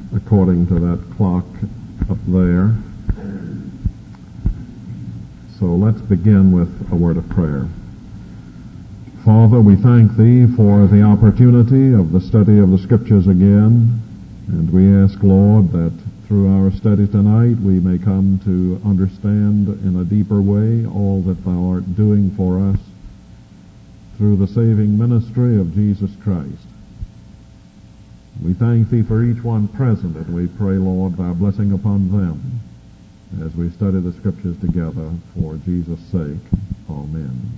according to that clock up there. So let's begin with a word of prayer. Father, we thank Thee for the opportunity of the study of the Scriptures again, and we ask, Lord, that through our study tonight we may come to understand in a deeper way all that Thou art doing for us through the saving ministry of Jesus Christ. We thank Thee for each one present, and we pray, Lord, Thy blessing upon them as we study the Scriptures together for Jesus' sake. Amen.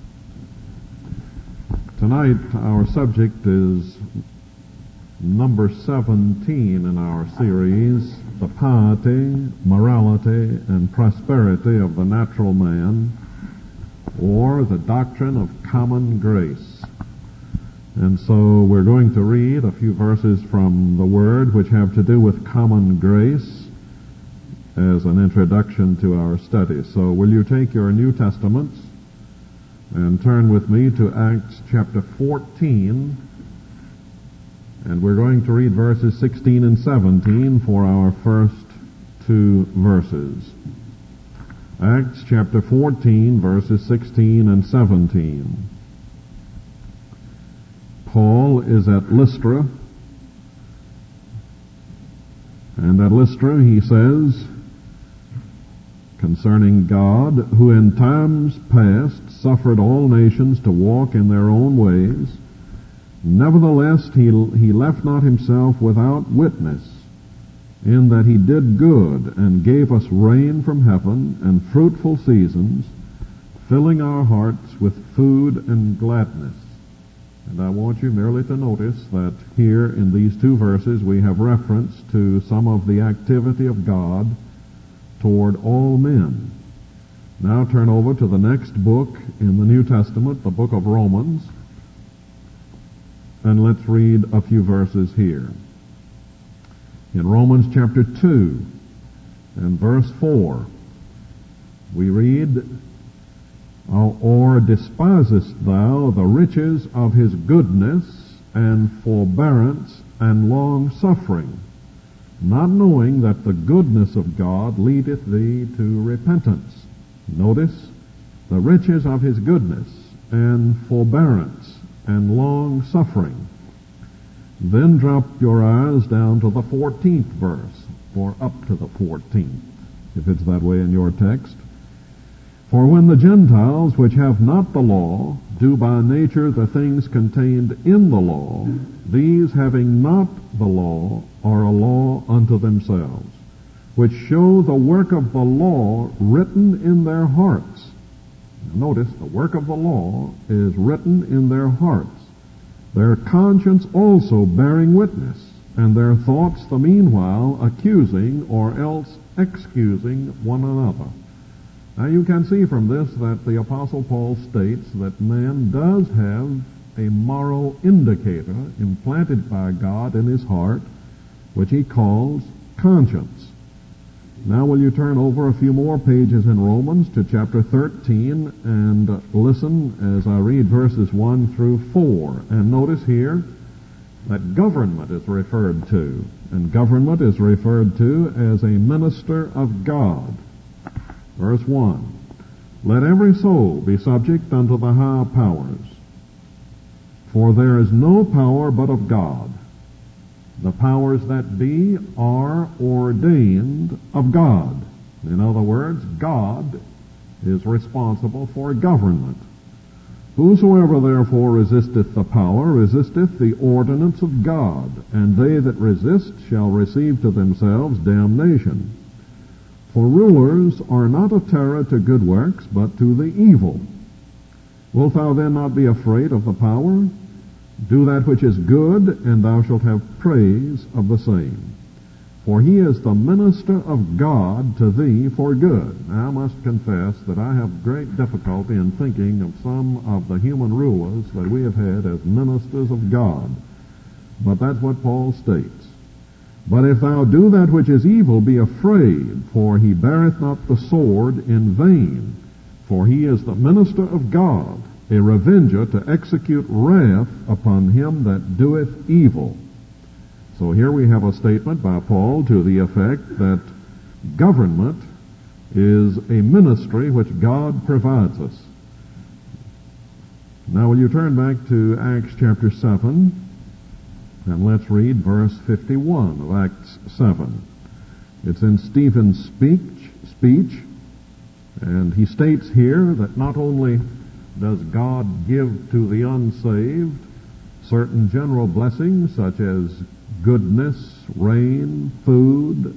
Tonight our subject is number 17 in our series, The Piety, Morality, and Prosperity of the Natural Man, or the Doctrine of Common Grace. And so we're going to read a few verses from the Word which have to do with common grace as an introduction to our study. So will you take your New Testaments and turn with me to Acts chapter 14, and we're going to read verses 16 and 17 for our first two verses. Acts chapter 14, verses 16 and 17. Paul is at Lystra, and at Lystra he says concerning God, who in times past suffered all nations to walk in their own ways, nevertheless he left not himself without witness, in that he did good and gave us rain from heaven and fruitful seasons, filling our hearts with food and gladness. And I want you merely to notice that here in these two verses we have reference to some of the activity of God toward all men. Now turn over to the next book in the New Testament, the book of Romans, and let's read a few verses here. In Romans chapter 2 and verse 4, we read, or despisest thou the riches of his goodness and forbearance and long suffering, not knowing that the goodness of God leadeth thee to repentance? Notice, the riches of his goodness and forbearance and long suffering. Then drop your eyes down to the 14th verse, or up to the 14th, if it's that way in your text. For when the Gentiles, which have not the law, do by nature the things contained in the law, these having not the law are a law unto themselves, which show the work of the law written in their hearts. Now notice, the work of the law is written in their hearts, their conscience also bearing witness, and their thoughts the meanwhile accusing or else excusing one another. Now you can see from this that the Apostle Paul states that man does have a moral indicator implanted by God in his heart, which he calls conscience. Now will you turn over a few more pages in Romans to chapter 13 and listen as I read verses 1 through 4. And notice here that government is referred to, and government is referred to as a minister of God. Verse 1, let every soul be subject unto the high powers, for there is no power but of God. The powers that be are ordained of God. In other words, God is responsible for government. Whosoever therefore resisteth the power resisteth the ordinance of God, and they that resist shall receive to themselves damnation. For rulers are not a terror to good works, but to the evil. Wilt thou then not be afraid of the power? Do that which is good, and thou shalt have praise of the same. For he is the minister of God to thee for good. Now I must confess that I have great difficulty in thinking of some of the human rulers that we have had as ministers of God. But that's what Paul states. But if thou do that which is evil, be afraid, for he beareth not the sword in vain. For he is the minister of God, a revenger to execute wrath upon him that doeth evil. So here we have a statement by Paul to the effect that government is a ministry which God provides us. Now will you turn back to Acts chapter 7, and let's read verse 51 of Acts 7. It's in Stephen's speech, and he states here that not only does God give to the unsaved certain general blessings such as goodness, rain, food,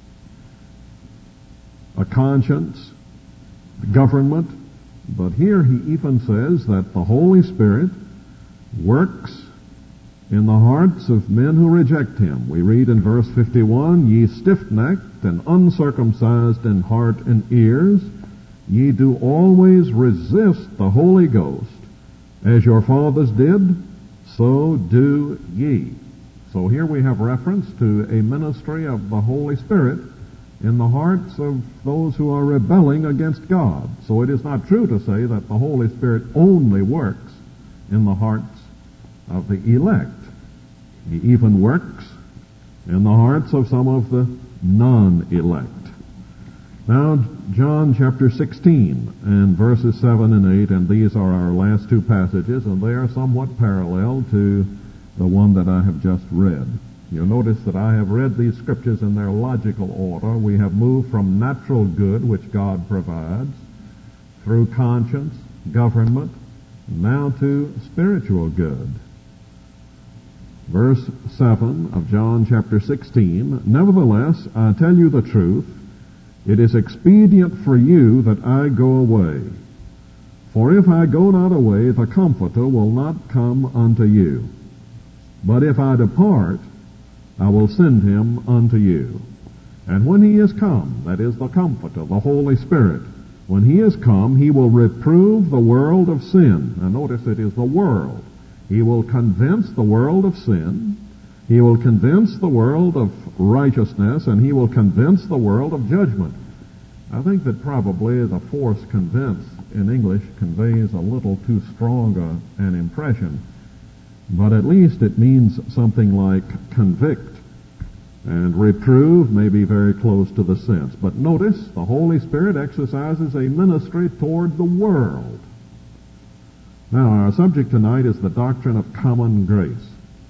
a conscience, government, but here he even says that the Holy Spirit works in the hearts of men who reject Him. We read in verse 51, "Ye stiff-necked and uncircumcised in heart and ears, ye do always resist the Holy Ghost, as your fathers did, so do ye." So here we have reference to a ministry of the Holy Spirit in the hearts of those who are rebelling against God. So it is not true to say that the Holy Spirit only works in the hearts of the elect. He even works in the hearts of some of the non-elect. Now, John chapter 16 and verses 7 and 8, and these are our last two passages, and they are somewhat parallel to the one that I have just read. You'll notice that I have read these scriptures in their logical order. We have moved from natural good, which God provides, through conscience, government, now to spiritual good. Verse 7 of John chapter 16, "Nevertheless, I tell you the truth, it is expedient for you that I go away. For if I go not away, the Comforter will not come unto you. But if I depart, I will send him unto you. And when he is come," that is the Comforter, the Holy Spirit, "when he is come, he will reprove the world of sin." Now notice it is the world. He will convince the world of sin. He will convince the world of righteousness, and he will convince the world of judgment. I think that probably the force "convince" in English conveys a little too strong an impression. But at least it means something like convict, and reprove may be very close to the sense. But notice, the Holy Spirit exercises a ministry toward the world. Now, our subject tonight is the doctrine of common grace.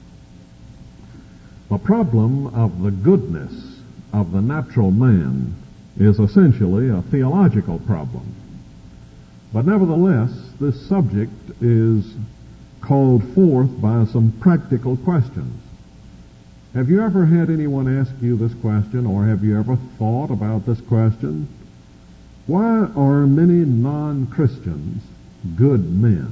The problem of the goodness of the natural man is essentially a theological problem. But nevertheless, this subject is called forth by some practical questions. Have you ever had anyone ask you this question, or have you ever thought about this question? Why are many non-Christians good men?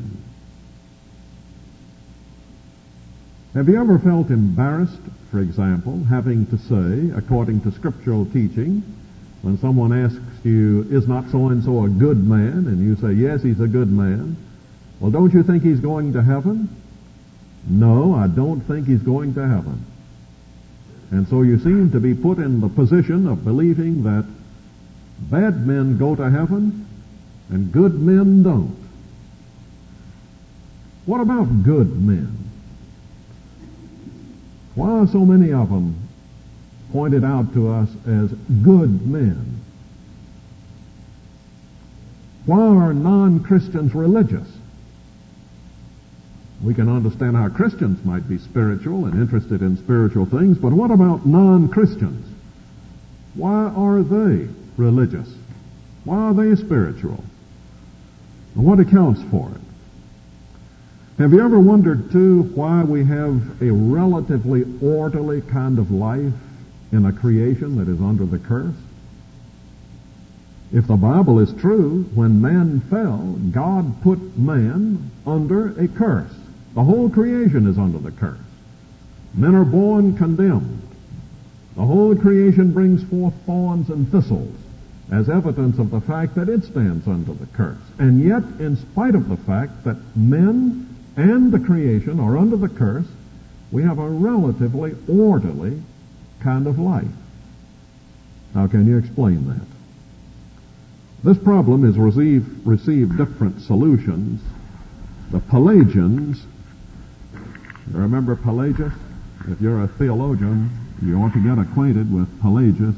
Have you ever felt embarrassed, for example, having to say, according to scriptural teaching, when someone asks you, "Is not so-and-so a good man?" and you say, "Yes, he's a good man." "Well, don't you think he's going to heaven?" "No, I don't think he's going to heaven." And so you seem to be put in the position of believing that bad men go to heaven and good men don't. What about good men? Why are so many of them pointed out to us as good men? Why are non-Christians religious? We can understand how Christians might be spiritual and interested in spiritual things, but what about non-Christians? Why are they religious? Why are they spiritual? And what accounts for it? Have you ever wondered, too, why we have a relatively orderly kind of life in a creation that is under the curse? If the Bible is true, when man fell, God put man under a curse. The whole creation is under the curse. Men are born condemned. The whole creation brings forth thorns and thistles as evidence of the fact that it stands under the curse. And yet, in spite of the fact that men and the creation are under the curse, we have a relatively orderly kind of life. How can you explain that? This problem has received different solutions. The Pelagians, you remember Pelagius? If you're a theologian, you ought to get acquainted with Pelagius.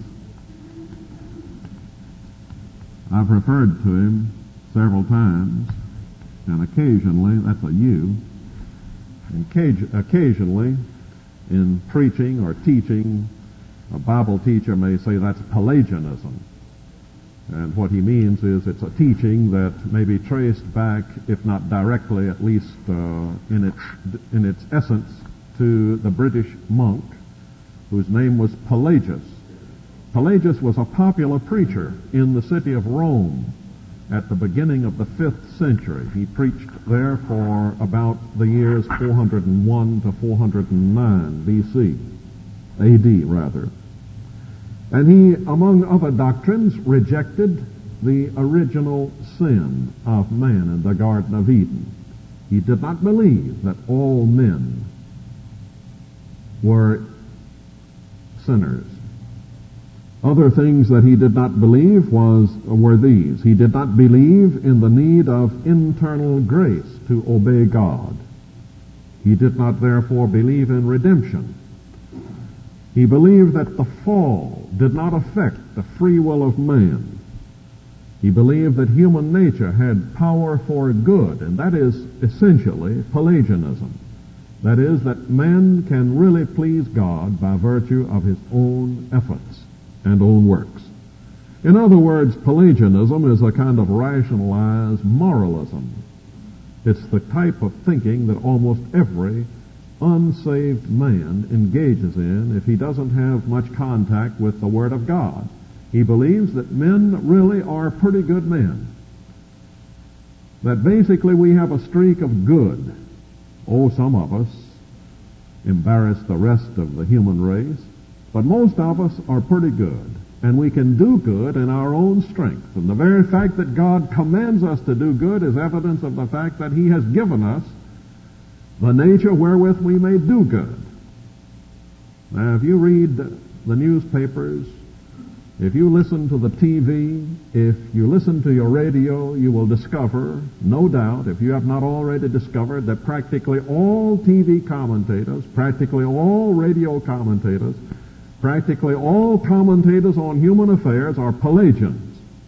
I've referred to him several times, and occasionally, that's a you, and occasionally in preaching or teaching, a Bible teacher may say that's Pelagianism. And what he means is it's a teaching that may be traced back, if not directly, at least in its essence, to the British monk whose name was Pelagius. Pelagius was a popular preacher in the city of Rome at the beginning of the 5th century. He preached there for about the years 401 to 409 B.C., A.D. rather. And he, among other doctrines, rejected the original sin of man in the Garden of Eden. He did not believe that all men were sinners. Other things that he did not believe were these. He did not believe in the need of internal grace to obey God. He did not therefore believe in redemption. He believed that the fall did not affect the free will of man. He believed that human nature had power for good, and that is essentially Pelagianism. That is, that man can really please God by virtue of his own efforts and own works. In other words, Pelagianism is a kind of rationalized moralism. It's the type of thinking that almost every unsaved man engages in if he doesn't have much contact with the Word of God. He believes that men really are pretty good men. That basically we have a streak of good. Oh, some of us embarrass the rest of the human race, but most of us are pretty good, and we can do good in our own strength. And the very fact that God commands us to do good is evidence of the fact that He has given us the nature wherewith we may do good. Now, if you read the newspapers, if you listen to the TV, if you listen to your radio, you will discover, no doubt, if you have not already discovered, that practically all TV commentators, practically all radio commentators, practically all commentators on human affairs are Pelagians.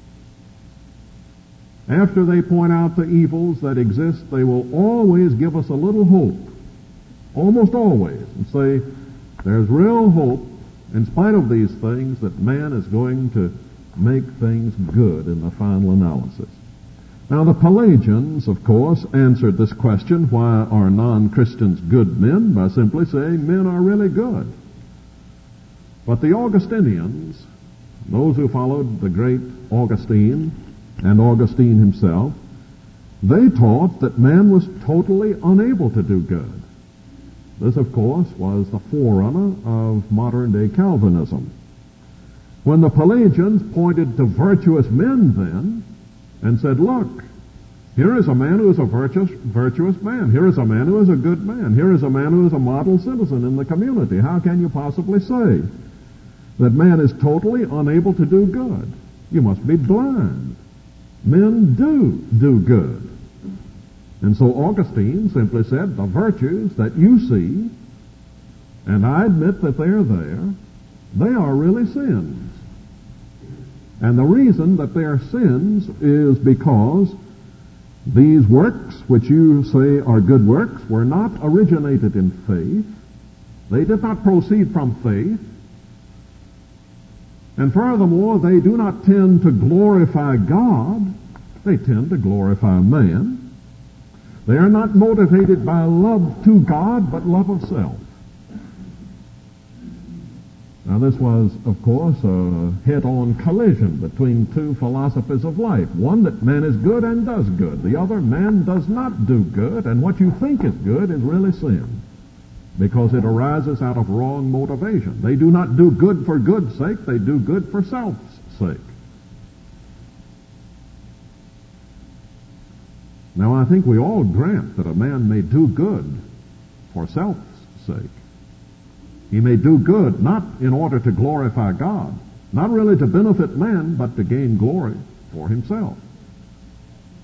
After they point out the evils that exist, they will always give us a little hope, almost always, and say, there's real hope, in spite of these things, that man is going to make things good in the final analysis. Now, the Pelagians, of course, answered this question, why are non-Christians good men, by simply saying men are really good. But the Augustinians, those who followed the great Augustine and Augustine himself, they taught that man was totally unable to do good. This, of course, was the forerunner of modern-day Calvinism. When the Pelagians pointed to virtuous men then and said, look, here is a man who is a virtuous man. Here is a man who is a good man. Here is a man who is a model citizen in the community. How can you possibly say that man is totally unable to do good? You must be blind. Men do good. And so Augustine simply said, the virtues that you see, and I admit that they're there, they are really sins. And the reason that they are sins is because these works, which you say are good works, were not originated in faith. They did not proceed from faith. And furthermore, they do not tend to glorify God. They tend to glorify man. They are not motivated by love to God, but love of self. Now, this was, of course, a head-on collision between two philosophies of life. One, that man is good and does good. The other, man does not do good, and what you think is good is really sin, because it arises out of wrong motivation. They do not do good for good's sake. They do good for self's sake. Now, I think we all grant that a man may do good for self's sake. He may do good not in order to glorify God, not really to benefit man, but to gain glory for himself.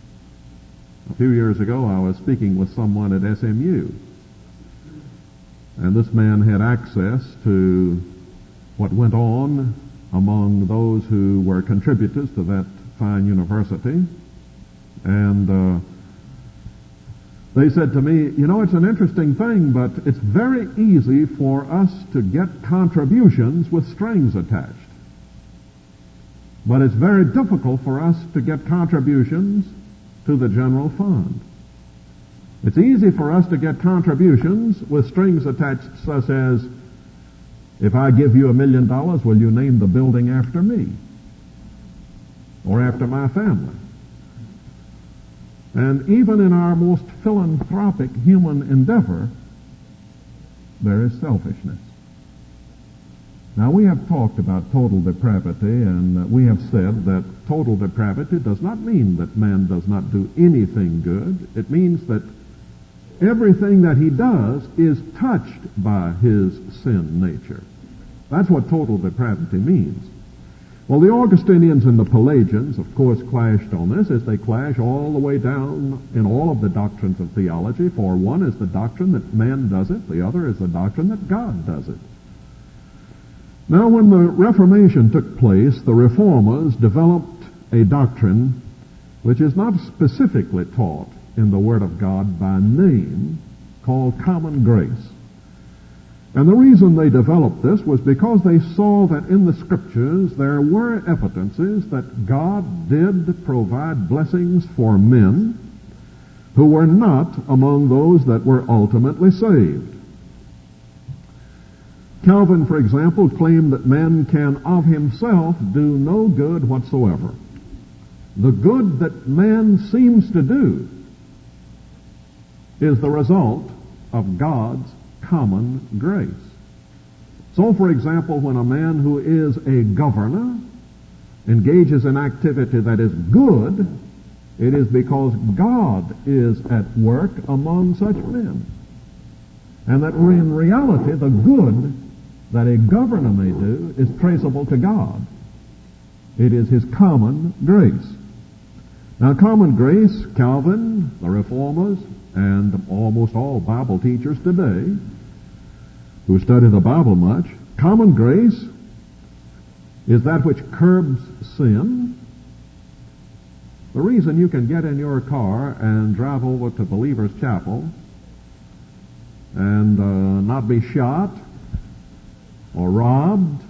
A few years ago, I was speaking with someone at SMU, And this man had access to what went on among those who were contributors to that fine university. And they said to me, you know, it's an interesting thing, but it's very easy for us to get contributions with strings attached. But it's very difficult for us to get contributions to the general fund. It's easy for us to get contributions with strings attached, such as, if I give you $1 million, will you name the building after me? Or after my family? And even in our most philanthropic human endeavor, there is selfishness. Now, we have talked about total depravity, and we have said that total depravity does not mean that man does not do anything good. It means that everything that he does is touched by his sin nature. That's what total depravity means. Well, the Augustinians and the Pelagians, of course, clashed on this, as they clash all the way down in all of the doctrines of theology. For one is the doctrine that man does it, the other is the doctrine that God does it. Now, when the Reformation took place, the Reformers developed a doctrine which is not specifically taught in the Word of God by name, called common grace. And the reason they developed this was because they saw that in the Scriptures there were evidences that God did provide blessings for men who were not among those that were ultimately saved. Calvin, for example, claimed that man can of himself do no good whatsoever. The good that man seems to do is the result of God's common grace. So, for example, when a man who is a governor engages in activity that is good, it is because God is at work among such men. And that in reality, the good that a governor may do is traceable to God. It is his common grace. Now, common grace, Calvin, the Reformers, and almost all Bible teachers today who study the Bible much, common grace is that which curbs sin. The reason you can get in your car and drive over to Believer's Chapel and not be shot or robbed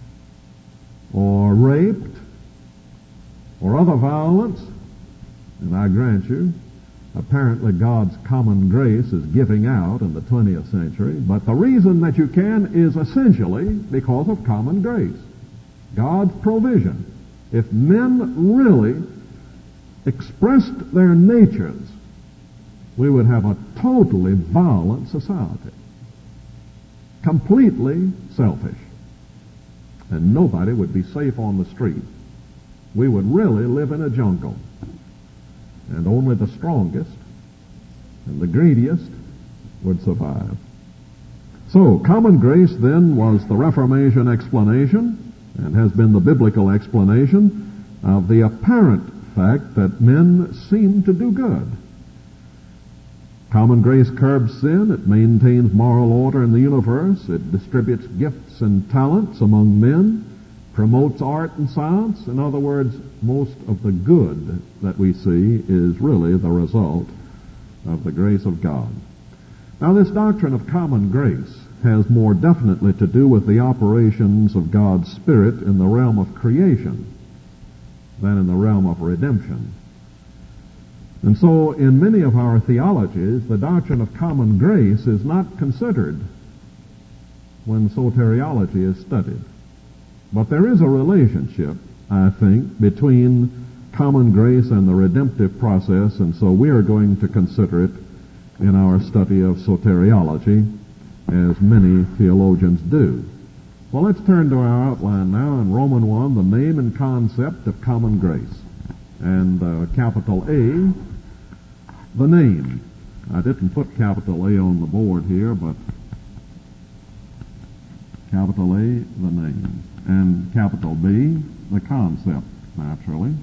or raped or other violence, and I grant you, apparently God's common grace is giving out in the 20th century, but the reason that you can is essentially because of common grace, God's provision. If men really expressed their natures, we would have a totally violent society, completely selfish, and nobody would be safe on the street. We would really live in a jungle, and only the strongest and the greediest would survive. So, common grace then was the Reformation explanation, and has been the biblical explanation of the apparent fact that men seem to do good. Common grace curbs sin, it maintains moral order in the universe, it distributes gifts and talents among men, promotes art and science. In other words, most of the good that we see is really the result of the grace of God. Now, this doctrine of common grace has more definitely to do with the operations of God's Spirit in the realm of creation than in the realm of redemption. And so, in many of our theologies, the doctrine of common grace is not considered when soteriology is studied. But there is a relationship, I think, between common grace and the redemptive process, and so we are going to consider it in our study of soteriology, as many theologians do. Well, let's turn to our outline now in Romans 1, the name and concept of common grace. And capital A, the name. I didn't put capital A on the board here, but capital A, the name. And capital B, the concept, naturally.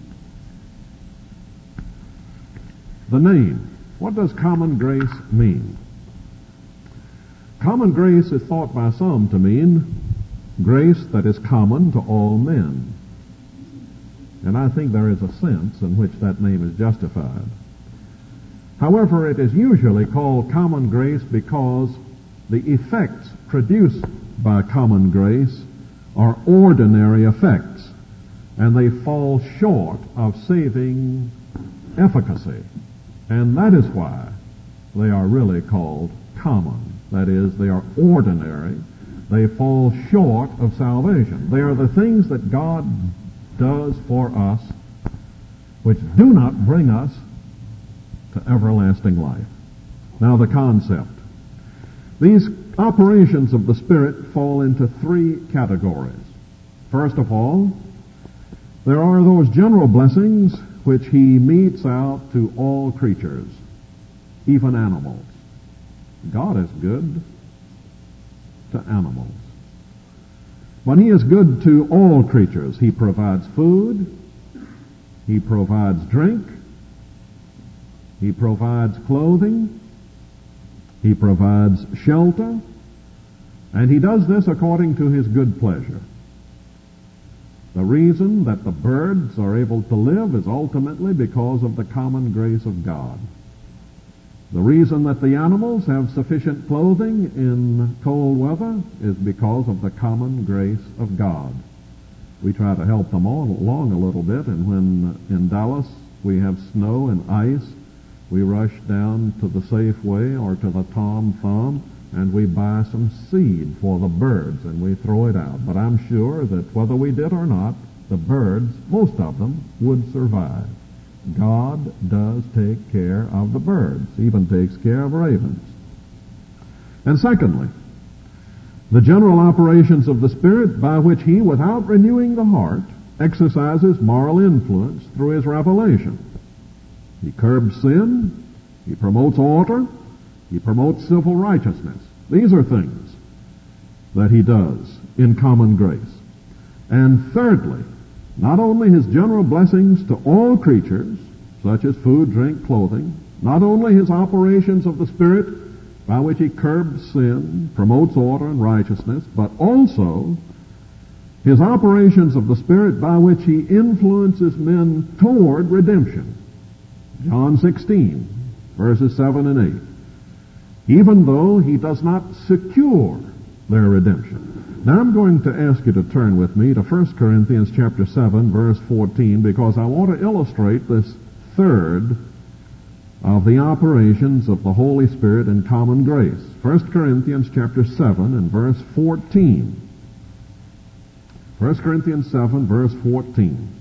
The name. What does common grace mean? Common grace is thought by some to mean grace that is common to all men. And I think there is a sense in which that name is justified. However, it is usually called common grace because the effects produced by common grace are ordinary effects, and they fall short of saving efficacy. And that is why they are really called common. That is, they are ordinary. They fall short of salvation. They are the things that God does for us which do not bring us to everlasting life. Now the concept. These operations of the Spirit fall into three categories. First of all, there are those general blessings which He metes out to all creatures, even animals. God is good to animals. But He is good to all creatures. He provides food. He provides drink. He provides clothing. He provides shelter. And He does this according to His good pleasure. The reason that the birds are able to live is ultimately because of the common grace of God. The reason that the animals have sufficient clothing in cold weather is because of the common grace of God. We try to help them all along a little bit, and when in Dallas we have snow and ice, we rush down to the Safeway or to the Tom Thumb and we buy some seed for the birds and we throw it out. But I'm sure that whether we did or not, the birds, most of them, would survive. God does take care of the birds, even takes care of ravens. And secondly, the general operations of the Spirit by which He, without renewing the heart, exercises moral influence through His revelation. He curbs sin, He promotes order, He promotes civil righteousness. These are things that He does in common grace. And thirdly, not only His general blessings to all creatures, such as food, drink, clothing, not only His operations of the Spirit by which He curbs sin, promotes order and righteousness, but also His operations of the Spirit by which He influences men toward redemption. John 16, verses 7 and 8. Even though He does not secure their redemption. Now I'm going to ask you to turn with me to 1 Corinthians chapter 7, verse 14, because I want to illustrate this third of the operations of the Holy Spirit in common grace. 1 Corinthians chapter 7 and verse 14. 1 Corinthians 7, verse 14.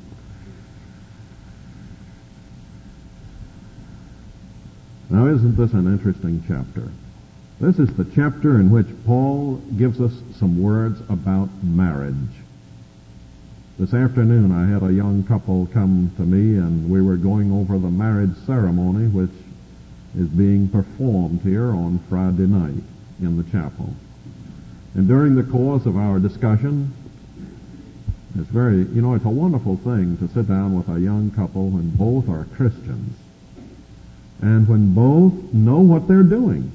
Now, isn't this an interesting chapter? This is the chapter in which Paul gives us some words about marriage. This afternoon I had a young couple come to me and we were going over the marriage ceremony which is being performed here on Friday night in the chapel. And during the course of our discussion, it's a wonderful thing to sit down with a young couple when both are Christians and when both know what they're doing.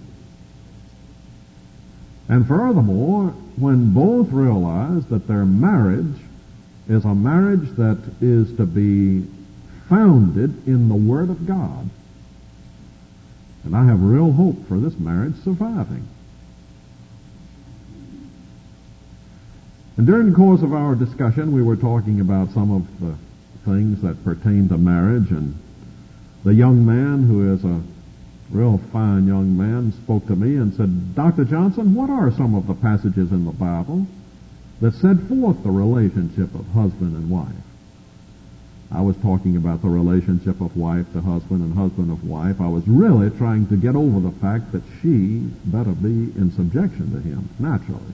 And furthermore, when both realize that their marriage is a marriage that is to be founded in the Word of God. And I have real hope for this marriage surviving. And during the course of our discussion, we were talking about some of the things that pertain to marriage, and the young man, who is a real fine young man, spoke to me and said, Dr. Johnson, what are some of the passages in the Bible that set forth the relationship of husband and wife? I was talking about the relationship of wife to husband and husband of wife. I was really trying to get over the fact that she better be in subjection to him, naturally.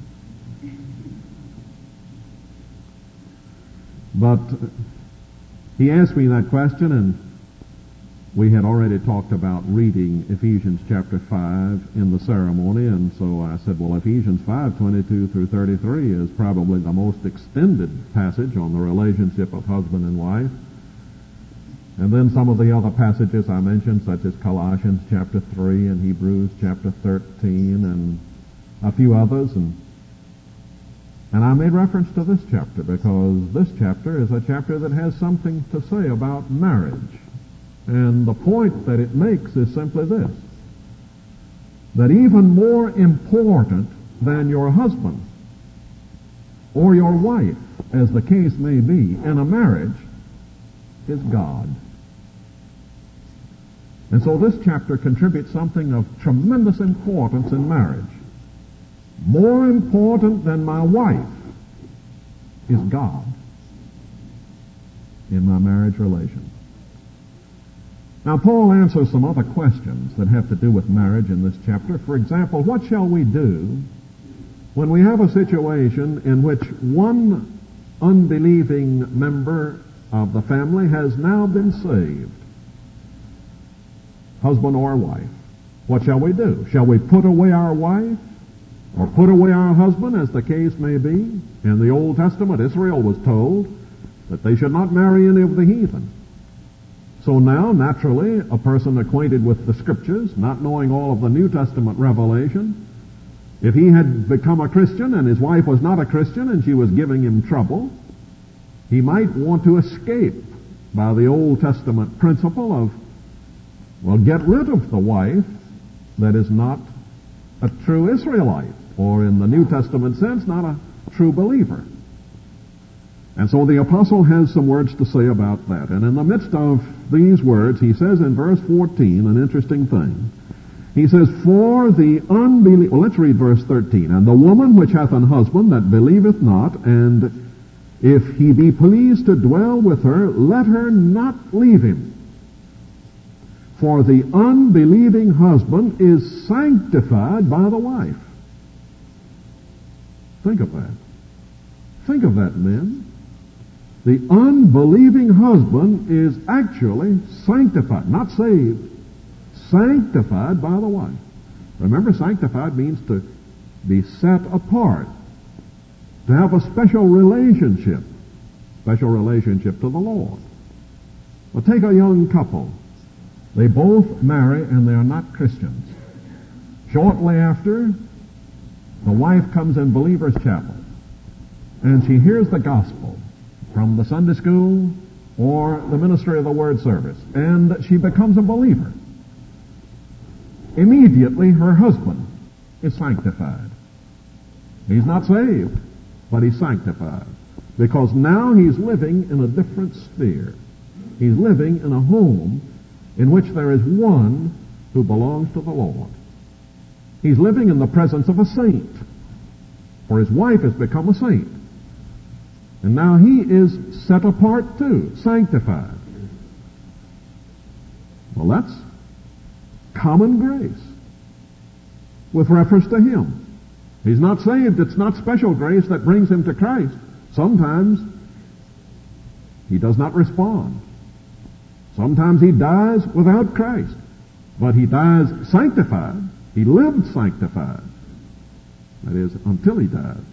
But he asked me that question, and we had already talked about reading Ephesians chapter 5 in the ceremony, and so I said, well, Ephesians 5:22 through 33 is probably the most extended passage on the relationship of husband and wife. And then some of the other passages I mentioned, such as Colossians chapter 3 and Hebrews chapter 13 and a few others, and I made reference to this chapter because this chapter is a chapter that has something to say about marriage. And the point that it makes is simply this, that even more important than your husband or your wife, as the case may be, in a marriage, is God. And so this chapter contributes something of tremendous importance in marriage. More important than my wife is God in my marriage relation. Now, Paul answers some other questions that have to do with marriage in this chapter. For example, what shall we do when we have a situation in which one unbelieving member of the family has now been saved, husband or wife? What shall we do? Shall we put away our wife or put away our husband, as the case may be? In the Old Testament, Israel was told that they should not marry any of the heathen. So now, naturally, a person acquainted with the Scriptures, not knowing all of the New Testament revelation, if he had become a Christian and his wife was not a Christian and she was giving him trouble, he might want to escape by the Old Testament principle of, well, get rid of the wife that is not a true Israelite, or in the New Testament sense, not a true believer. And so the apostle has some words to say about that. And in the midst of these words, he says in verse 14 an interesting thing. He says, for the unbelief... Well, let's read verse 13. And the woman which hath an husband that believeth not, and if he be pleased to dwell with her, let her not leave him. For the unbelieving husband is sanctified by the wife. Think of that. Think of that, men. The unbelieving husband is actually sanctified, not saved, sanctified by the wife. Remember, sanctified means to be set apart, to have a special relationship to the Lord. Well, take a young couple. They both marry and they are not Christians. Shortly after, the wife comes in Believer's Chapel and she hears the gospel from the Sunday school or the ministry of the Word service, and she becomes a believer. Immediately her husband is sanctified. He's not saved, but he's sanctified, because now he's living in a different sphere. He's living in a home in which there is one who belongs to the Lord. He's living in the presence of a saint, for his wife has become a saint. And now he is set apart too, sanctified. Well, that's common grace with reference to him. He's not saved. It's not special grace that brings him to Christ. Sometimes he does not respond. Sometimes he dies without Christ. But he dies sanctified. He lived sanctified. That is, until he died.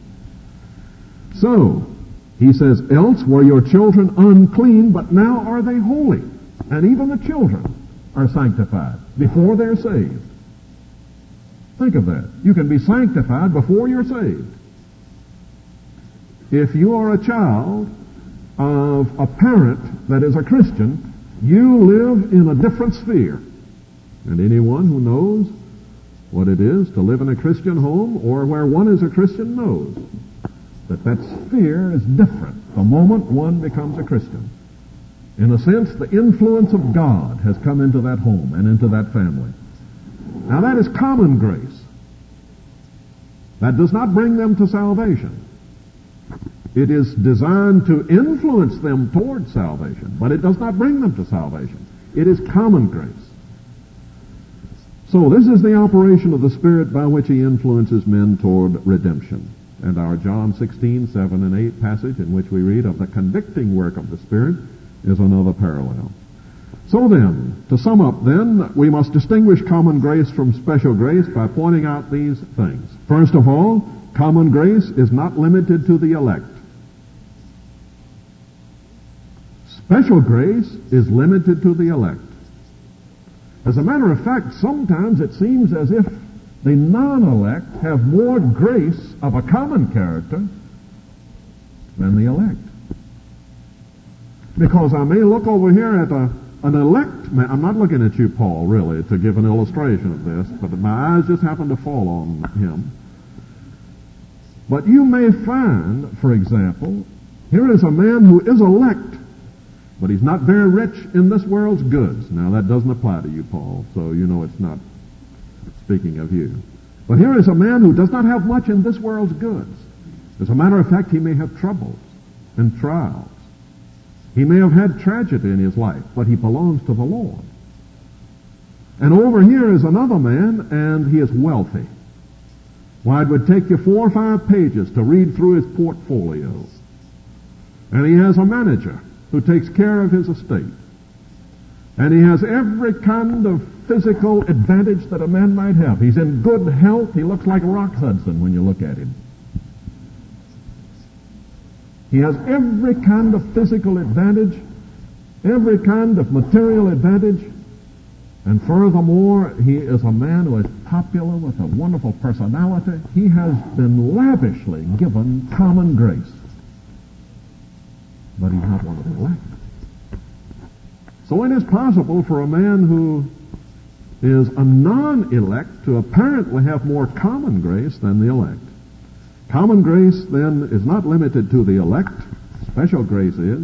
So, he says, else were your children unclean, but now are they holy. And even the children are sanctified before they're saved. Think of that. You can be sanctified before you're saved. If you are a child of a parent that is a Christian, you live in a different sphere. And anyone who knows what it is to live in a Christian home or where one is a Christian knows that sphere is different the moment one becomes a Christian. In a sense, the influence of God has come into that home and into that family. Now that is common grace. That does not bring them to salvation. It is designed to influence them toward salvation, but it does not bring them to salvation. It is common grace. So this is the operation of the Spirit by which he influences men toward redemption. And our John 16:7 and 8 passage in which we read of the convicting work of the Spirit is another parallel. So then, to sum up then, we must distinguish common grace from special grace by pointing out these things. First of all, common grace is not limited to the elect. Special grace is limited to the elect. As a matter of fact, sometimes it seems as if the non-elect have more grace of a common character than the elect. Because I may look over here at an elect man. I'm not looking at you, Paul, really, to give an illustration of this, but my eyes just happen to fall on him. But you may find, for example, here is a man who is elect, but he's not very rich in this world's goods. Now, that doesn't apply to you, Paul, so you know it's not speaking of you. But here is a man who does not have much in this world's goods. As a matter of fact, he may have troubles and trials. He may have had tragedy in his life, but he belongs to the Lord. And over here is another man, and he is wealthy. Why, it would take you 4 or 5 pages to read through his portfolio. And he has a manager who takes care of his estate. And he has every kind of physical advantage that a man might have. He's in good health. He looks like Rock Hudson when you look at him. He has every kind of physical advantage, every kind of material advantage, and furthermore, he is a man who is popular with a wonderful personality. He has been lavishly given common grace. But he's not one of the elect. So it is possible for a man who is a non-elect to apparently have more common grace than the elect. Common grace, then, is not limited to the elect. Special grace is.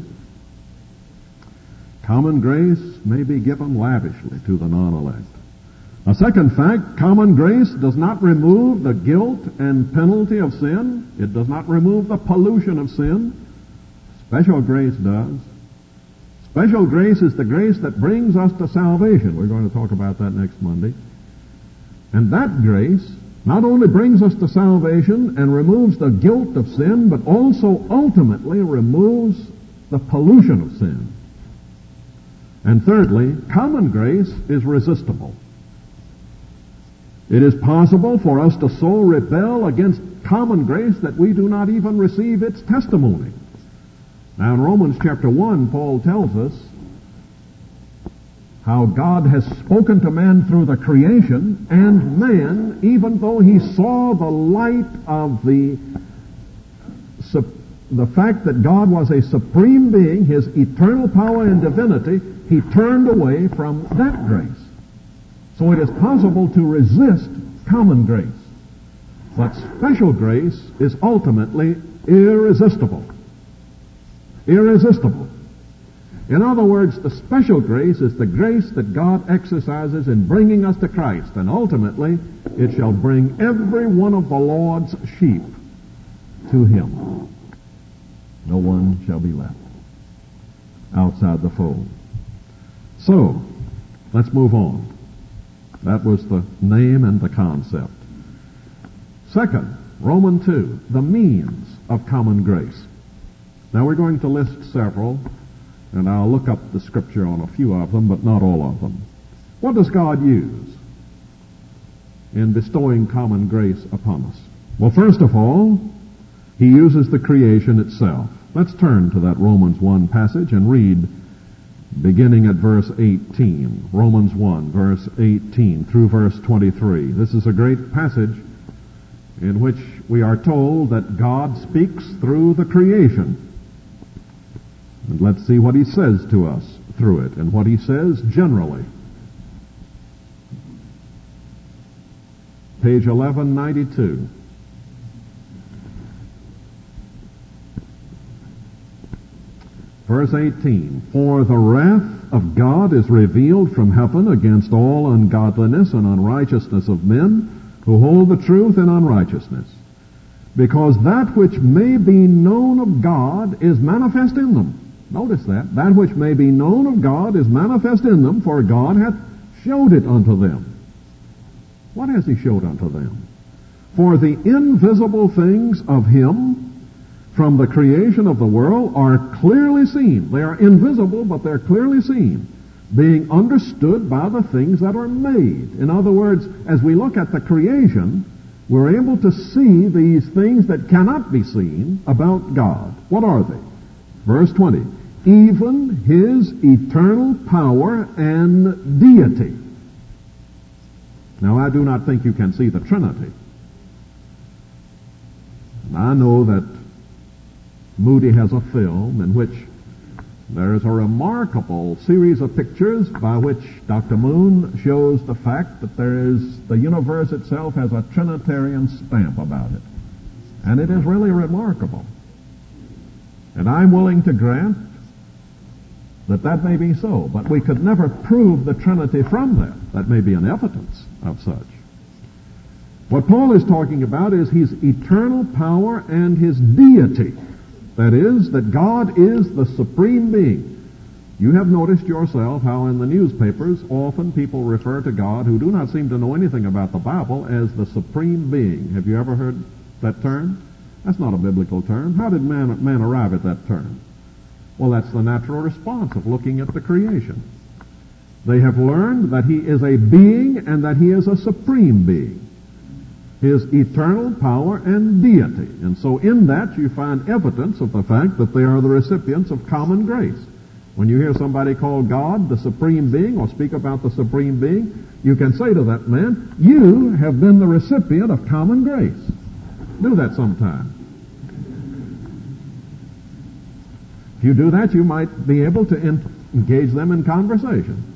Common grace may be given lavishly to the non-elect. A second fact, common grace does not remove the guilt and penalty of sin. It does not remove the pollution of sin. Special grace does. Special grace is the grace that brings us to salvation. We're going to talk about that next Monday. And that grace not only brings us to salvation and removes the guilt of sin, but also ultimately removes the pollution of sin. And thirdly, common grace is resistible. It is possible for us to so rebel against common grace that we do not even receive its testimony. Now in Romans chapter 1, Paul tells us how God has spoken to man through the creation, and man, even though he saw the light of the fact that God was a supreme being, his eternal power and divinity, he turned away from that grace. So it is possible to resist common grace. But special grace is ultimately irresistible. Irresistible. In other words, the special grace is the grace that God exercises in bringing us to Christ, and ultimately it shall bring every one of the Lord's sheep to Him. No one shall be left outside the fold. So, let's move on. That was the name and the concept. Second, Romans 2, the means of common grace. Now we're going to list several, and I'll look up the scripture on a few of them, but not all of them. What does God use in bestowing common grace upon us? Well, first of all, He uses the creation itself. Let's turn to that Romans 1 passage and read beginning at verse 18. Romans 1, verse 18 through verse 23. This is a great passage in which we are told that God speaks through the creation. And let's see what He says to us through it and what He says generally. Page 1192. Verse 18, for the wrath of God is revealed from heaven against all ungodliness and unrighteousness of men who hold the truth in unrighteousness, because that which may be known of God is manifest in them. Notice that. That which may be known of God is manifest in them, for God hath showed it unto them. What has He showed unto them? For the invisible things of Him from the creation of the world are clearly seen. They are invisible, but they're clearly seen, being understood by the things that are made. In other words, as we look at the creation, we're able to see these things that cannot be seen about God. What are they? Verse 20, even His eternal power and deity. Now, I do not think you can see the Trinity. And I know that Moody has a film in which there is a remarkable series of pictures by which Dr. Moon shows the fact that the universe itself has a Trinitarian stamp about it. And it is really remarkable. And I'm willing to grant that may be so, but we could never prove the Trinity from that. That may be an evidence of such. What Paul is talking about is his eternal power and his deity. That is, that God is the supreme being. You have noticed yourself how in the newspapers often people refer to God who do not seem to know anything about the Bible as the supreme being. Have you ever heard that term? That's not a biblical term. How did man arrive at that term? Well, that's the natural response of looking at the creation. They have learned that he is a being and that he is a supreme being. His eternal power and deity. And so in that you find evidence of the fact that they are the recipients of common grace. When you hear somebody call God the supreme being or speak about the supreme being, you can say to that man, you have been the recipient of common grace. Do that sometime. If you do that, you might be able to engage them in conversation.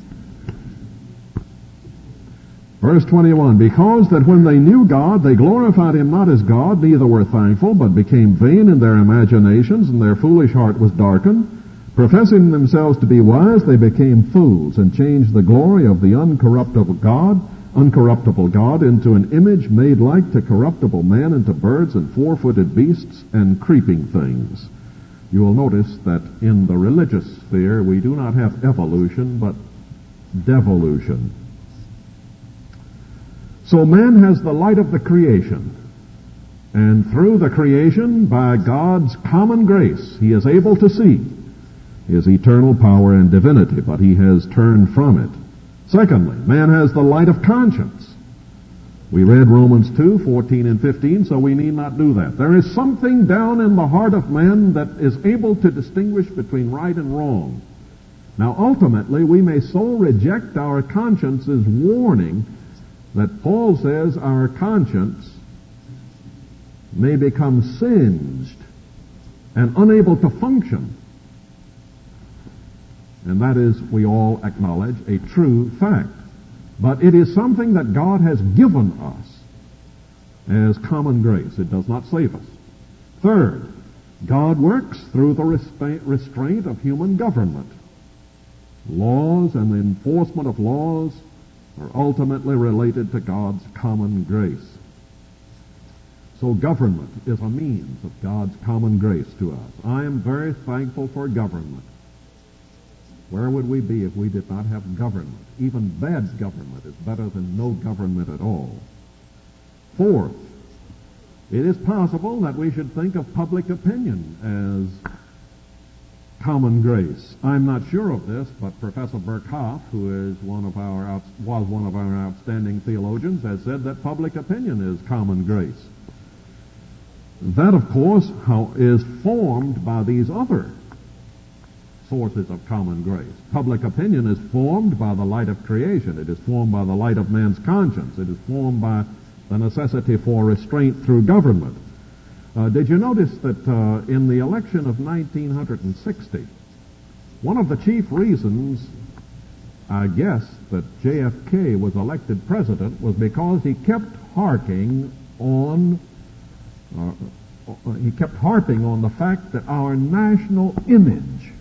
Verse 21, because that when they knew God, they glorified him not as God, neither were thankful, but became vain in their imaginations, and their foolish heart was darkened. Professing themselves to be wise, they became fools, and changed the glory of the uncorruptible God into an image made like to corruptible man, and to birds and four-footed beasts and creeping things. You will notice that in the religious sphere we do not have evolution, but devolution. So man has the light of the creation, and through the creation, by God's common grace, he is able to see his eternal power and divinity, but he has turned from it. Secondly, man has the light of conscience. We read Romans 2:14 and 15, so we need not do that. There is something down in the heart of man that is able to distinguish between right and wrong. Now, ultimately, we may so reject our conscience's warning that Paul says our conscience may become singed and unable to function. And that is, we all acknowledge, a true fact. But it is something that God has given us as common grace. It does not save us. Third, God works through the restraint of human government. Laws and the enforcement of laws are ultimately related to God's common grace. So government is a means of God's common grace to us. I am very thankful for government. Where would we be if we did not have government? Even bad government is better than no government at all. Fourth, it is possible that we should think of public opinion as common grace. I'm not sure of this, but Professor Berkhoff, who is was one of our outstanding theologians, has said that public opinion is common grace. That, of course, is formed by these other sources of common grace. Public opinion is formed by the light of creation. It is formed by the light of man's conscience. It is formed by the necessity for restraint through government. Did you notice that in the election of 1960, one of the chief reasons, I guess, that JFK was elected president was because he kept harping on the fact that our national image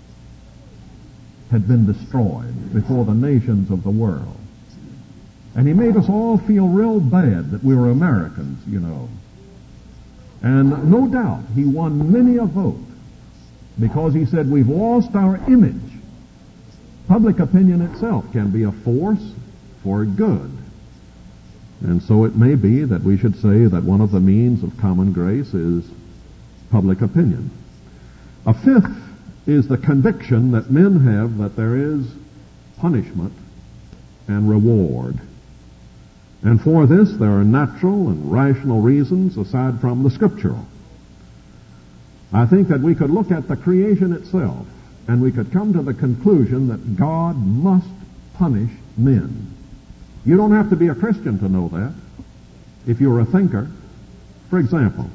had been destroyed before the nations of the world. And he made us all feel real bad that we were Americans, you know. And no doubt he won many a vote because he said we've lost our image. Public opinion itself can be a force for good. And so it may be that we should say that one of the means of common grace is public opinion. A fifth is the conviction that men have that there is punishment and reward. And for this, there are natural and rational reasons aside from the scriptural. I think that we could look at the creation itself and we could come to the conclusion that God must punish men. You don't have to be a Christian to know that. If you're a thinker, for example,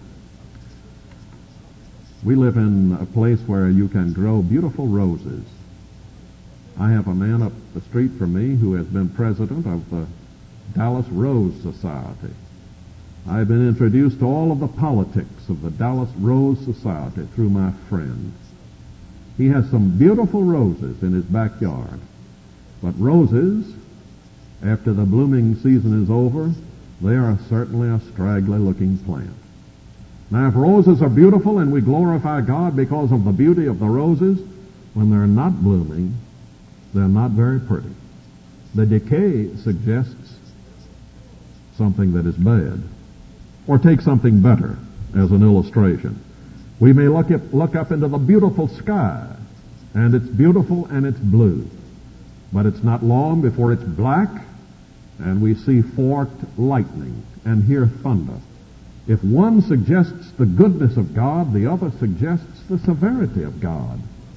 we live in a place where you can grow beautiful roses. I have a man up the street from me who has been president of the Dallas Rose Society. I've been introduced to all of the politics of the Dallas Rose Society through my friends. He has some beautiful roses in his backyard. But roses, after the blooming season is over, they are certainly a straggly-looking plant. Now, if roses are beautiful and we glorify God because of the beauty of the roses, when they're not blooming, they're not very pretty. The decay suggests something that is bad. Or take something better as an illustration. We may look up into the beautiful sky, and it's beautiful and it's blue. But it's not long before it's black, and we see forked lightning and hear thunder. If one suggests the goodness of God, the other suggests the severity of God.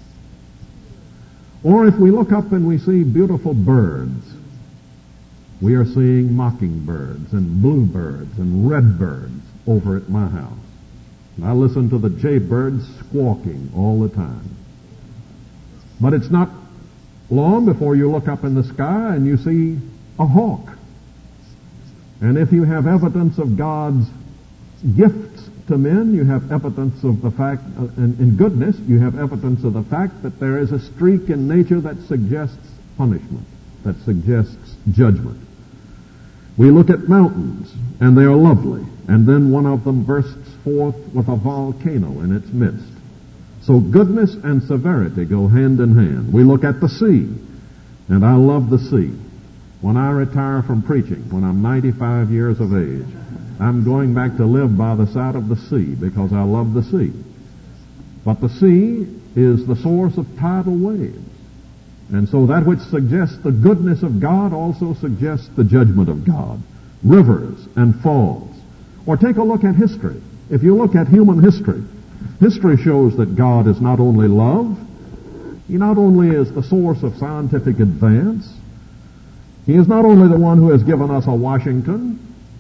Or if we look up and we see beautiful birds, we are seeing mockingbirds and bluebirds and redbirds over at my house. And I listen to the jaybirds squawking all the time. But it's not long before you look up in the sky and you see a hawk. And if you have evidence of God's gifts to men, you have evidence of the fact, in goodness, you have evidence of the fact that there is a streak in nature that suggests punishment, that suggests judgment. We look at mountains, and they are lovely, and then one of them bursts forth with a volcano in its midst. So goodness and severity go hand in hand. We look at the sea, and I love the sea. When I retire from preaching, when I'm 95 years of age, I'm going back to live by the side of the sea because I love the sea. But the sea is the source of tidal waves. And so that which suggests the goodness of God also suggests the judgment of God. Rivers and falls. Or take a look at history. If you look at human history, history shows that God is not only love, He not only is the source of scientific advance, He is not only the one who has given us a Washington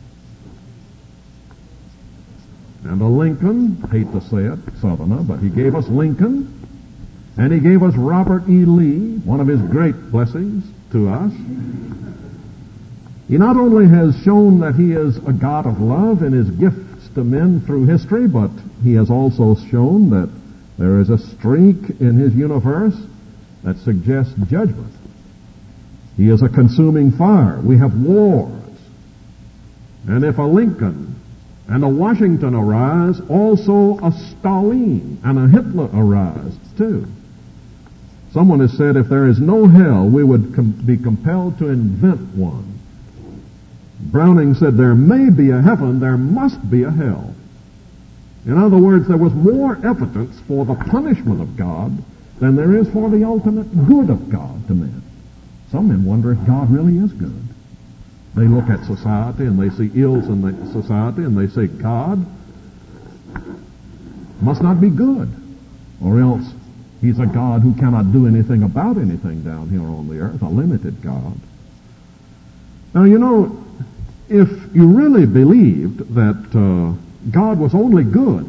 and a Lincoln, I hate to say it, Southerner, but He gave us Lincoln, and He gave us Robert E. Lee, one of His great blessings to us. He not only has shown that He is a God of love in His gifts to men through history, but He has also shown that there is a streak in His universe that suggests judgment. He is a consuming fire. We have wars. And if a Lincoln and a Washington arise, also a Stalin and a Hitler arise too. Someone has said if there is no hell, we would be compelled to invent one. Browning said there may be a heaven, there must be a hell. In other words, there was more evidence for the punishment of God than there is for the ultimate good of God to men. Some men wonder if God really is good. They look at society and they see ills in the society and they say, God must not be good, or else He's a God who cannot do anything about anything down here on the earth, a limited God. Now, you know, if you really believed that God was only good,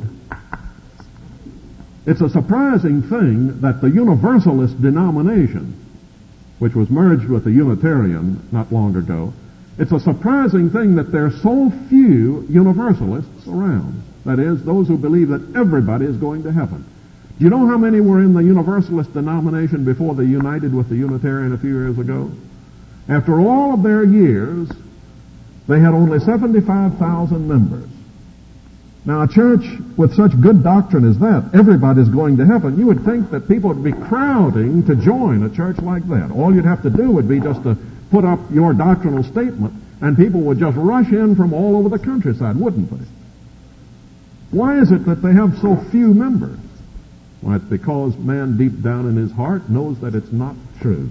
it's a surprising thing that the Universalist denomination, which was merged with the Unitarian not long ago, it's a surprising thing that there are so few Universalists around. That is, those who believe that everybody is going to heaven. Do you know how many were in the Universalist denomination before they united with the Unitarian a few years ago? After all of their years, they had only 75,000 members. Now, a church with such good doctrine as that, everybody's going to heaven, you would think that people would be crowding to join a church like that. All you'd have to do would be just to put up your doctrinal statement, and people would just rush in from all over the countryside, wouldn't they? Why is it that they have so few members? Why, it's because man deep down in his heart knows that it's not true.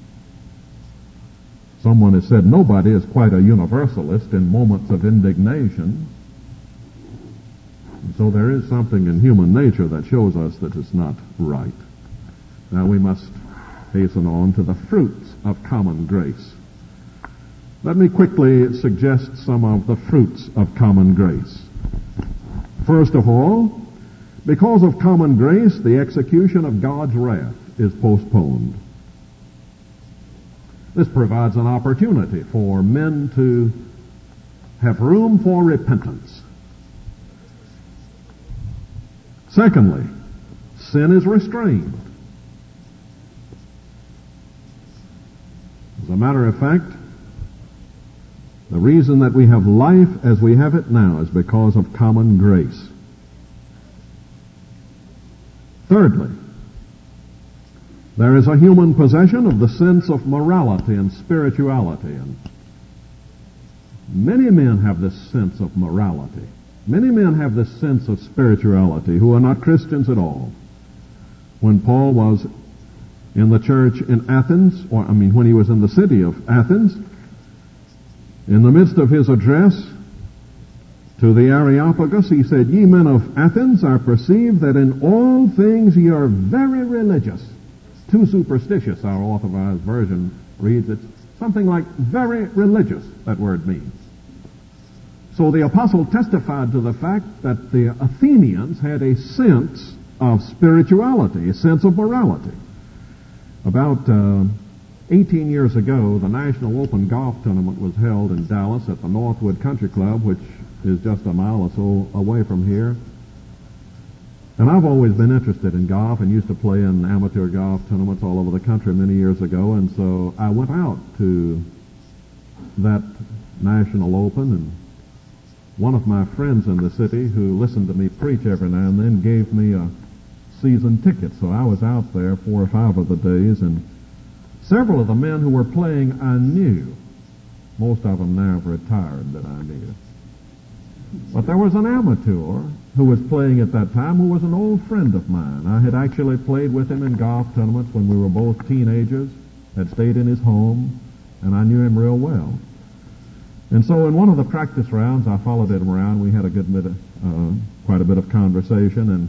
Someone has said nobody is quite a universalist in moments of indignation. And so there is something in human nature that shows us that it's not right. Now we must hasten on to the fruits of common grace. Let me quickly suggest some of the fruits of common grace. First of all, because of common grace, the execution of God's wrath is postponed. This provides an opportunity for men to have room for repentance. Secondly, sin is restrained. As a matter of fact, the reason that we have life as we have it now is because of common grace. Thirdly, there is a human possession of the sense of morality and spirituality. And many men have this sense of morality. Many men have this sense of spirituality who are not Christians at all. When Paul was in the church in Athens, when he was in the city of Athens, in the midst of his address to the Areopagus, he said, "Ye men of Athens, I perceive that in all things ye are very religious." Too superstitious, our Authorized Version reads it. Something like very religious, that word means. So the apostle testified to the fact that the Athenians had a sense of spirituality, a sense of morality. About 18 years ago, the National Open Golf Tournament was held in Dallas at the Northwood Country Club, which is just a mile or so away from here. And I've always been interested in golf and used to play in amateur golf tournaments all over the country many years ago, and so I went out to that National Open, and one of my friends in the city who listened to me preach every now and then gave me a season ticket. So I was out there 4 or 5 of the days, and several of the men who were playing I knew. Most of them now have retired that I knew. But there was an amateur who was playing at that time who was an old friend of mine. I had actually played with him in golf tournaments when we were both teenagers, had stayed in his home, and I knew him real well. And so in one of the practice rounds, I followed him around. We had quite a bit of conversation, and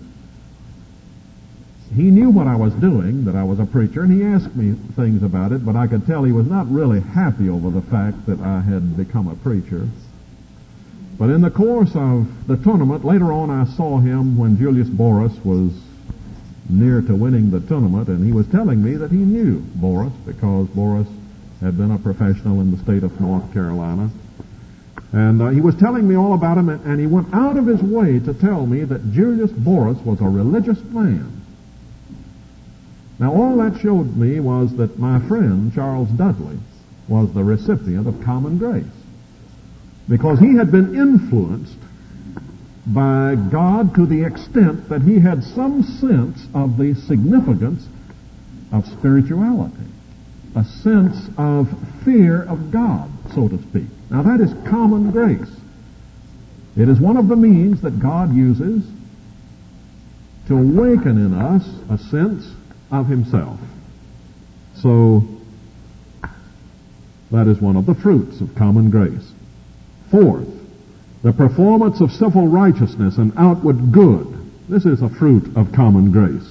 he knew what I was doing, that I was a preacher, and he asked me things about it, but I could tell he was not really happy over the fact that I had become a preacher. But in the course of the tournament, later on I saw him when Julius Boris was near to winning the tournament, and he was telling me that he knew Boris because Boris had been a professional in the state of North Carolina. And he was telling me all about him, and he went out of his way to tell me that Julius Boris was a religious man. Now, all that showed me was that my friend, Charles Dudley, was the recipient of common grace, because he had been influenced by God to the extent that he had some sense of the significance of spirituality, a sense of fear of God, so to speak. Now, that is common grace. It is one of the means that God uses to awaken in us a sense of himself. So, that is one of the fruits of common grace. Fourth, the performance of civil righteousness and outward good. This is a fruit of common grace.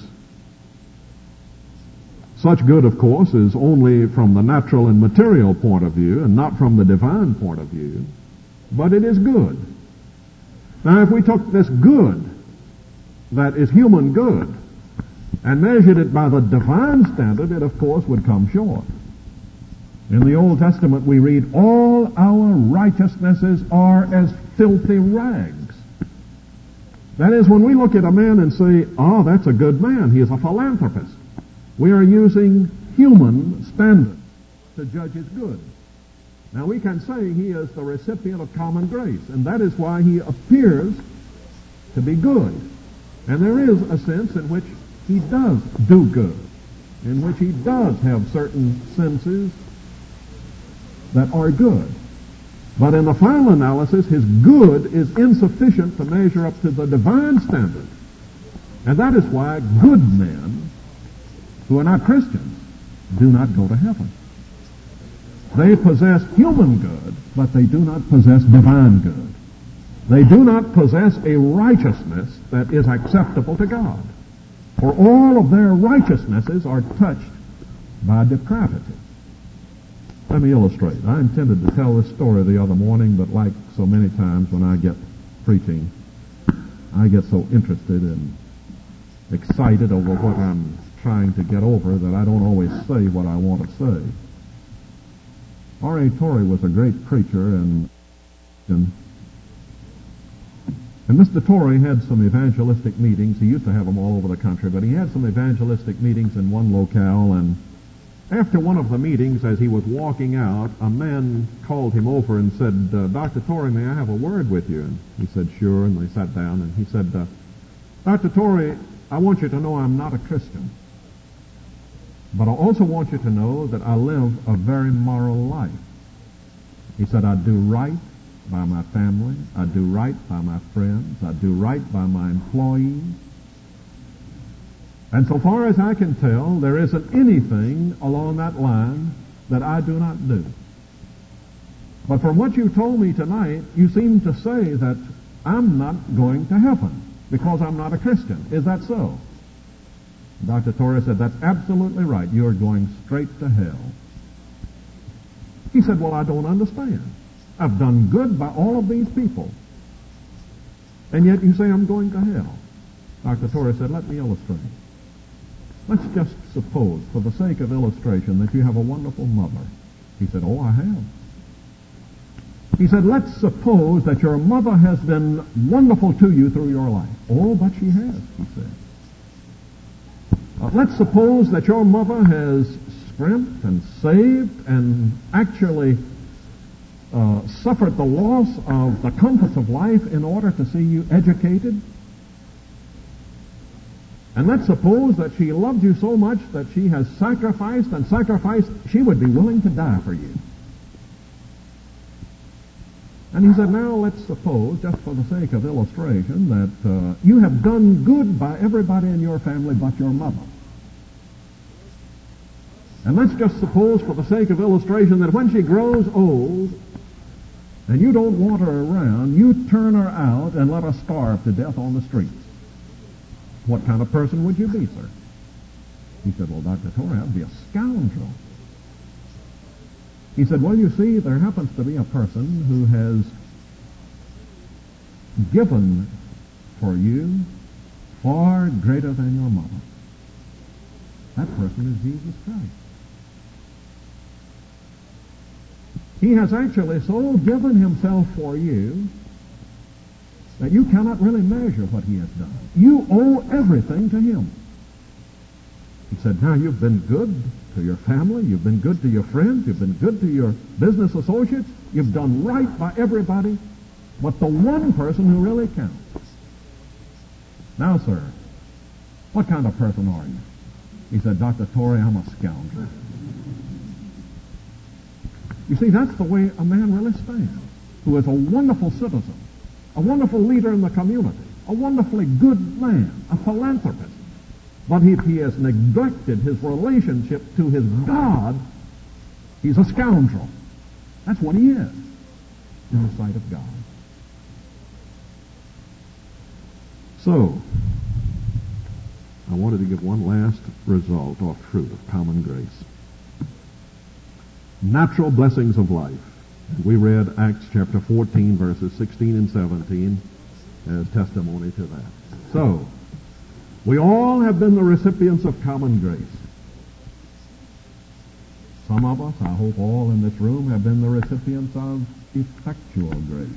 Such good, of course, is only from the natural and material point of view and not from the divine point of view, but it is good. Now, if we took this good that is human good and measured it by the divine standard, it, of course, would come short. In the Old Testament, we read, all our righteousnesses are as filthy rags. That is, when we look at a man and say, oh, that's a good man, he is a philanthropist, we are using human standards to judge his good. Now, we can say he is the recipient of common grace, and that is why he appears to be good. And there is a sense in which he does do good, in which he does have certain senses that are good. But in the final analysis, his good is insufficient to measure up to the divine standard. And that is why good men who are not Christians do not go to heaven. They possess human good, but they do not possess divine good. They do not possess a righteousness that is acceptable to God. For all of their righteousnesses are touched by depravity. Let me illustrate. I intended to tell this story the other morning, but like so many times when I get preaching, I get so interested and excited over what I'm trying to get over that I don't always say what I want to say. R.A. Torrey was a great preacher, and Mr. Torrey had some evangelistic meetings. He used to have them all over the country, but he had some evangelistic meetings in one locale, and after one of the meetings, as he was walking out, a man called him over and said, Dr. Torrey, may I have a word with you? And he said, sure, and they sat down, and he said, Dr. Torrey, I want you to know I'm not a Christian, but I also want you to know that I live a very moral life. He said, I do right by my family, I do right by my friends, I do right by my employees. And so far as I can tell, there isn't anything along that line that I do not do. But from what you told me tonight, you seem to say that I'm not going to heaven because I'm not a Christian. Is that so? Dr. Torrey said, that's absolutely right. You're going straight to hell. He said, well, I don't understand. I've done good by all of these people, and yet you say I'm going to hell. Dr. Torrey said, let me illustrate. Let's just suppose, for the sake of illustration, that you have a wonderful mother. He said, oh, I have. He said, let's suppose that your mother has been wonderful to you through your life. Oh, but she has, he said. Let's suppose that your mother has scrimped and saved and actually suffered the loss of the comforts of life in order to see you educated. And let's suppose that she loved you so much that she has sacrificed, she would be willing to die for you. And he said, now let's suppose, just for the sake of illustration, that you have done good by everybody in your family but your mother. And let's just suppose, for the sake of illustration, that when she grows old and you don't want her around, you turn her out and let her starve to death on the streets. What kind of person would you be, sir? He said, well, Dr. Torrey, I'd be a scoundrel. He said, well, you see, there happens to be a person who has given for you far greater than your mother. That person is Jesus Christ. He has actually so given himself for you that you cannot really measure what he has done. You owe everything to him. He said, now you've been good to your family, you've been good to your friends, you've been good to your business associates, you've done right by everybody, but the one person who really counts. Now, sir, what kind of person are you? He said, Dr. Torrey, I'm a scoundrel. You see, that's the way a man really stands, who is a wonderful citizen, a wonderful leader in the community, a wonderfully good man, a philanthropist. But if he has neglected his relationship to his God, he's a scoundrel. That's what he is in the sight of God. So, I wanted to give one last result or fruit of common grace. Natural blessings of life. And we read Acts chapter 14, verses 16 and 17 as testimony to that. So, we all have been the recipients of common grace. Some of us, I hope all in this room, have been the recipients of effectual grace.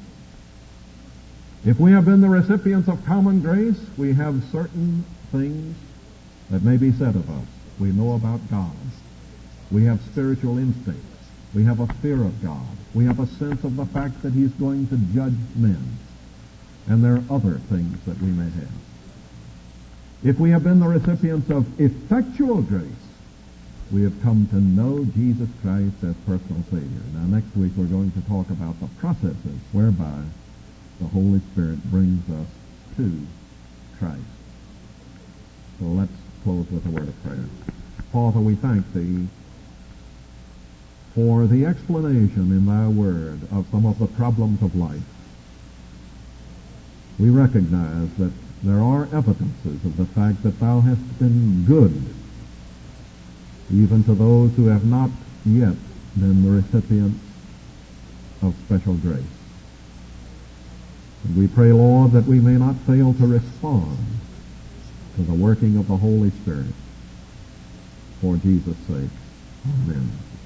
If we have been the recipients of common grace, we have certain things that may be said of us. We know about God. We have spiritual instincts. We have a fear of God. We have a sense of the fact that He's going to judge men. And there are other things that we may have. If we have been the recipients of effectual grace, we have come to know Jesus Christ as personal Savior. Now, next week we're going to talk about the processes whereby the Holy Spirit brings us to Christ. So let's close with a word of prayer. Father, we thank Thee for the explanation in Thy Word of some of the problems of life. We recognize that there are evidences of the fact that Thou hast been good, even to those who have not yet been the recipients of special grace. And we pray, Lord, that we may not fail to respond to the working of the Holy Spirit. For Jesus' sake. Amen.